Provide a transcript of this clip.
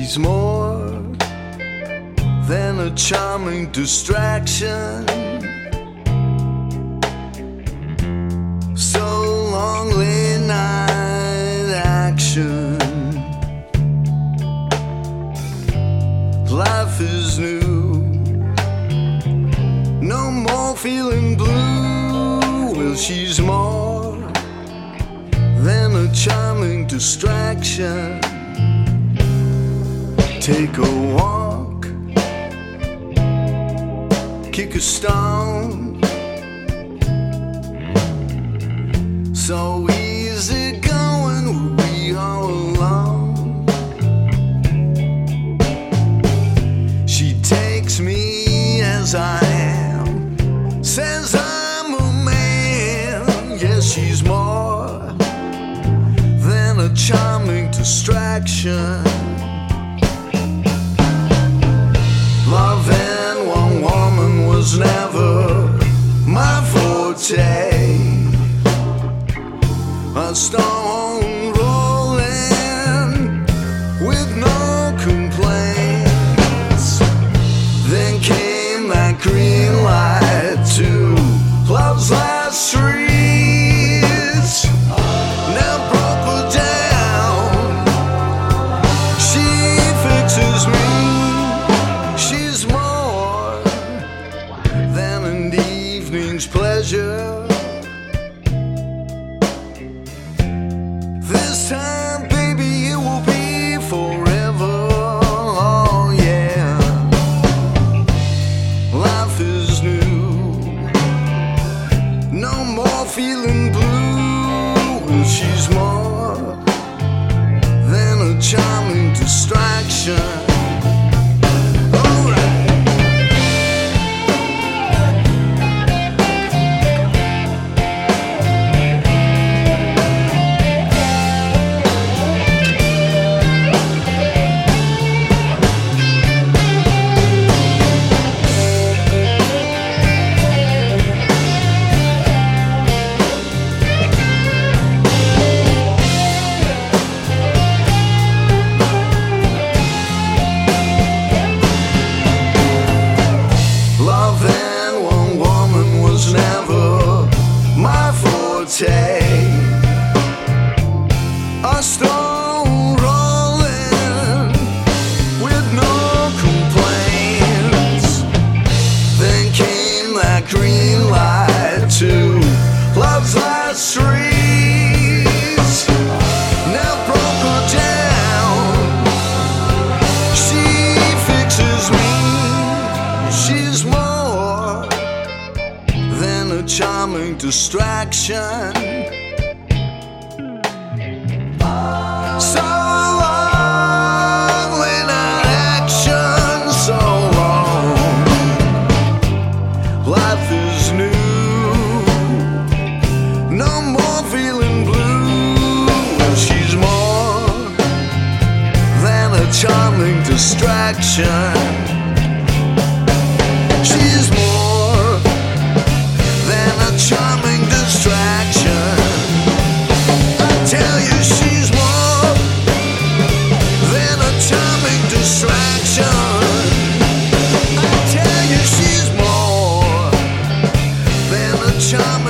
She's more than a charming distraction. So long late night action. Life is new. No more feeling blue. Well, she's more than a charming distraction. Take a walk, kick a stone. So easy going, we are alone. She takes me as I am, says I'm a man. Yes, she's more than a charming distraction. Love in one woman was never my forte. A stone rolling with no complaints. Then came that green light to love's last streets. Now broke her down. She fixes me. She's more than an evening's pleasure. This time, baby, it will be forever. Oh, yeah. Life is new. No more feeling blue. She's more than a charming distraction. A stone rolling with no complaints. Then came that green light to love's last streets. Now broke her down. She fixes me. She's more than a charming distraction. So long, late night action, so long. Life is new. No more feeling blue. She's more than a charming distraction. She's more than a charming distraction. I tell you, she's more than a charming distraction. I tell you, she's more than a charming